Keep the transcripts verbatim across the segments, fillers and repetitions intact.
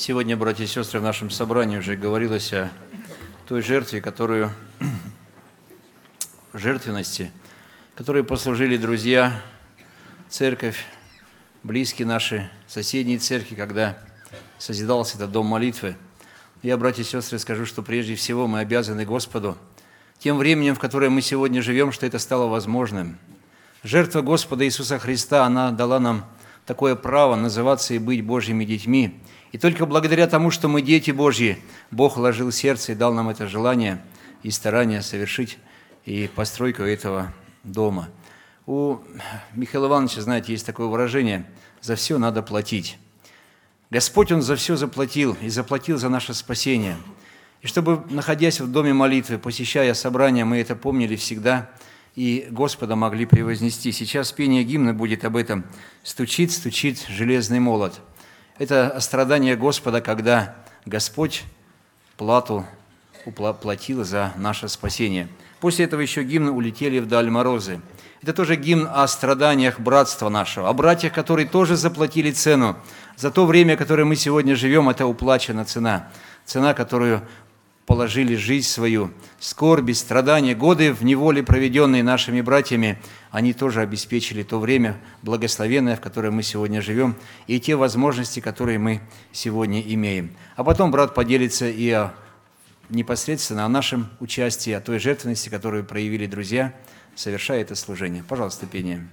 Сегодня, братья и сестры, в нашем собрании уже говорилось о той жертве, которую, жертвенности, которой послужили друзья, церковь, близкие наши, соседние церкви, когда созидался этот дом молитвы. Я, братья и сестры, скажу, что прежде всего мы обязаны Господу тем временем, в которое мы сегодня живем, что это стало возможным. Жертва Господа Иисуса Христа, она дала нам такое право называться и быть Божьими детьми. И только благодаря тому, что мы дети Божьи, Бог вложил в сердце и дал нам это желание и старание совершить и постройку этого дома. У Михаила Ивановича, знаете, есть такое выражение: «За все надо платить». Господь, Он за все заплатил, и заплатил за наше спасение. И чтобы, находясь в доме молитвы, посещая собрания, мы это помнили всегда и Господа могли превознести. Сейчас пение гимна будет об этом. «Стучит, стучит железный молот». Это страдание Господа, когда Господь плату уплатил за наше спасение. После этого еще гимн «Улетели вдаль морозы». Это тоже гимн о страданиях братства нашего, о братьях, которые тоже заплатили цену. За то время, которое мы сегодня живем, это уплачена цена. Цена, которую положили жизнь свою, скорби, страдания, годы в неволе, проведенные нашими братьями, они тоже обеспечили то время благословенное, в котором мы сегодня живем, и те возможности, которые мы сегодня имеем. А потом брат поделится и о, непосредственно о нашем участии, о той жертвенности, которую проявили друзья, совершая это служение. Пожалуйста, пение.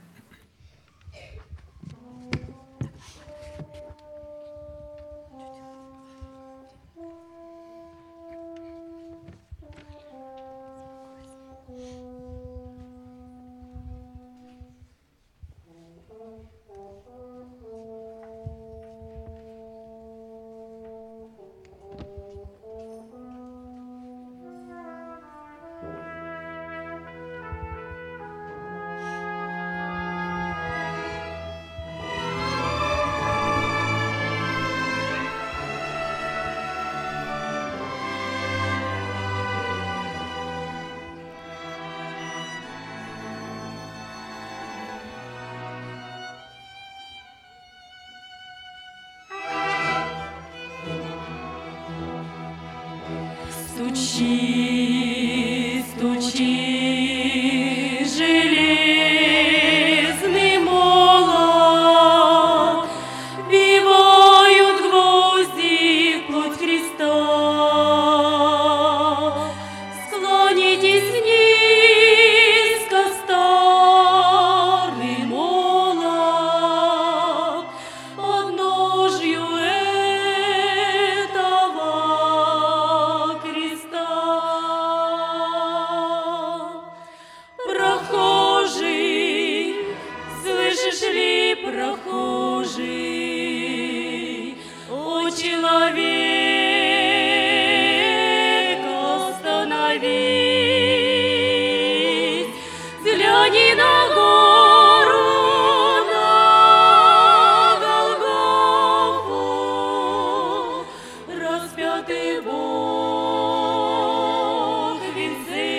Стучи, стучи, железный молот, вбивают гвозди в плоть Христа. Склонитесь низко, старый молот, подножью этого креста. Прохожий, слышишь ли, прохожий, о человек, остановись, взгляни на гору, на Голгофу, распятый Бог в венце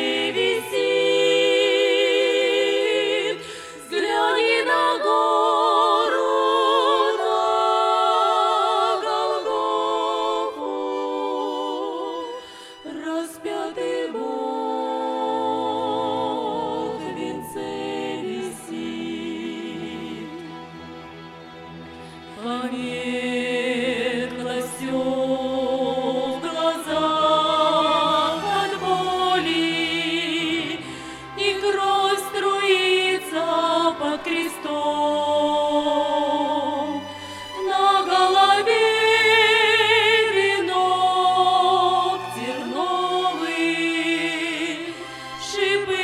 висит. Взгляни на гору, на Голгофу, распятый Бог в венце висит. Повергло всё в глазах от боли, и кровь струится под крестом. На голове венок терновый, шипы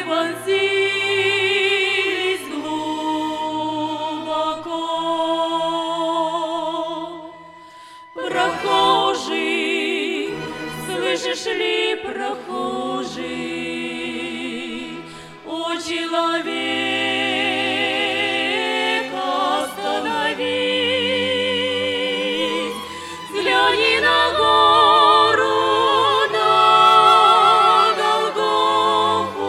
вонзились глубоко. Прохожий, слышишь ли, прохожий, о человек, остановись, взгляни на гору, на Голгофу,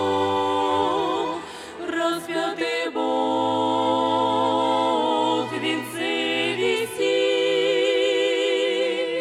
распятый Бог в венце висит.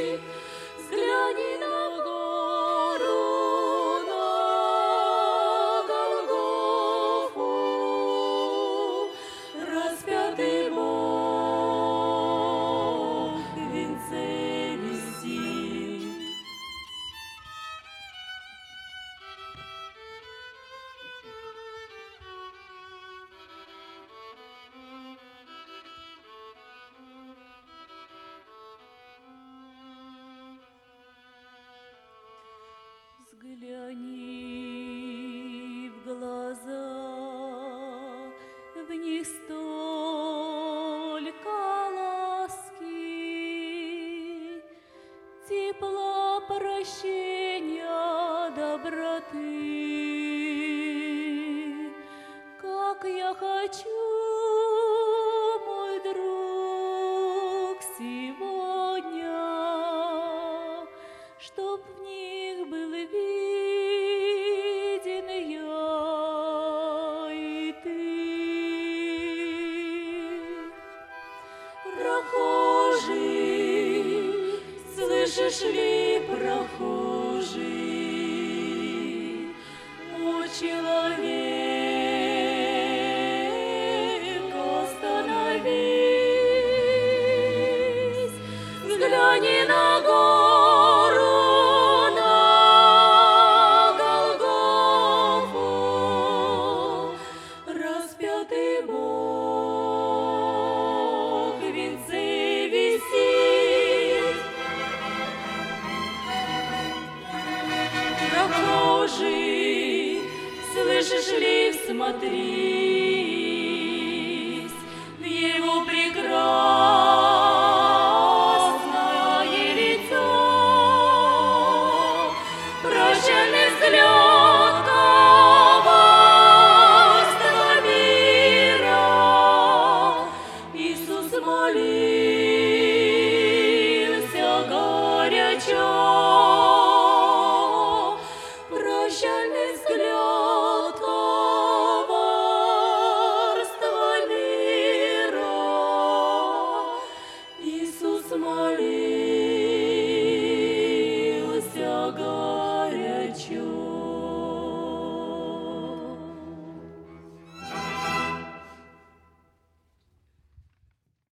Взгляни в глаза, в них столько ласки, тепла, прощения, доброты. Как я хочу, мой друг, сегодня, чтоб в них был виден я и ты. Прохожий, слышишь ли, прохожий, о человек, остановись, взгляни на гору, на Голгофу, распятый Бог в венце висит. Прохожий, слышишь ли, смотри,